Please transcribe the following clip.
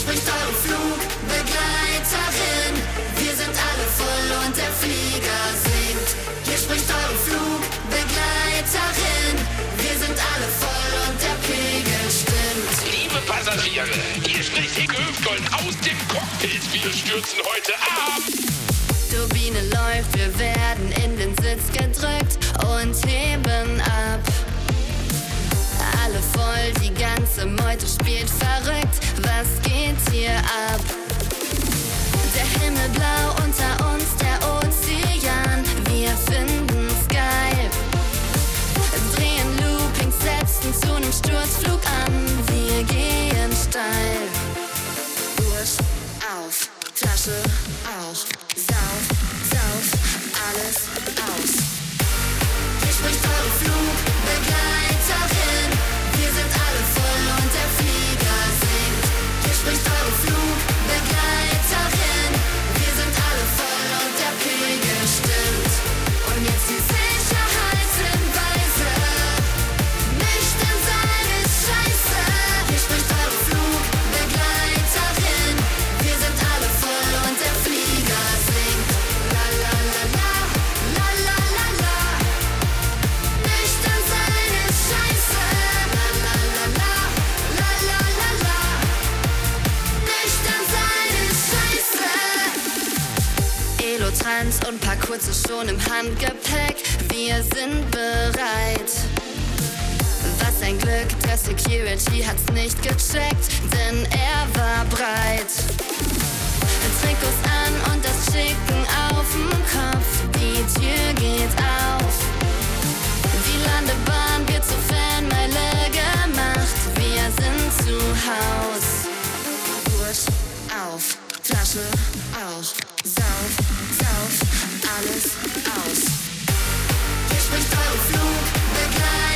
spricht eure Flugbegleiterin. Wir sind alle voll und der Flieger singt. Hier spricht eure Flugbegleiterin. Wir sind alle voll und der Pegel stimmt. Liebe Passagiere, hier spricht Hicke Hüftgold aus dem Cockpit. Wir stürzen heute ab. Turbine läuft, wir werden in den Sitz gedrückt und heben ab. Alle voll, die ganze Meute spielt verrückt. Was geht hier ab? Der Himmel blau, unter uns der Ozean. Wir finden's geil. Drehen Loopings, setzen zu nem Sturzflug an. Wir gehen steil. Bursch auf, Flasche auf. Sauf, sauf, alles aus. Hier spricht eure Flugbegleiterin. Wir sind alle voll und der Flieger singt. Hier spricht eure Flugbegleiterin. Wir sind alle voll und der Pegel stimmt. Und jetzt die Sicherheitshinweise. Nüchtern sein ist scheiße. Hier spricht eure Flugbegleiterin. Wir sind alle voll und der Flieger singt. La la la la, la la la la. Nüchtern sein ist scheiße. La la la la, la la la la. Nüchtern sein ist scheiße. Elotrans und paar kurze schon im Handgepäck. Wir sind bereit. Was ein Glück, der Security hat's nicht gecheckt, denn er war breit. Trikots an und das Chicken auf'm Kopf, die Tür geht auf. Die Landebahn wird zur Fanmeile gemacht, wir sind zu Haus. Bursch auf, Flasche auf, sauf, sauf, alles aus. Hier spricht eure Flugbegleiterin.